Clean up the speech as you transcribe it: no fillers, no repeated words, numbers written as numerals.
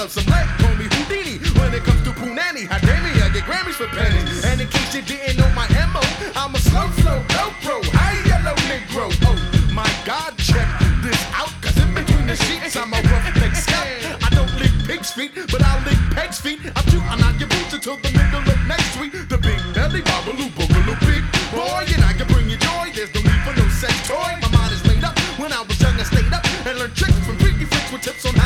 love some leg, call me Houdini. When it comes to Punani, how dare me, I get Grammys for pennies. And in case you didn't know my MO, I'm a slow flow, low pro, high yellow Negro. Oh my God, check this out, cause in between the sheets, I'm a rough neck scout. I don't lick pig's feet, but I'll lick peg's feet. I'm shooting out your boots until the middle of next week. The big belly, babaloo, boogaloo,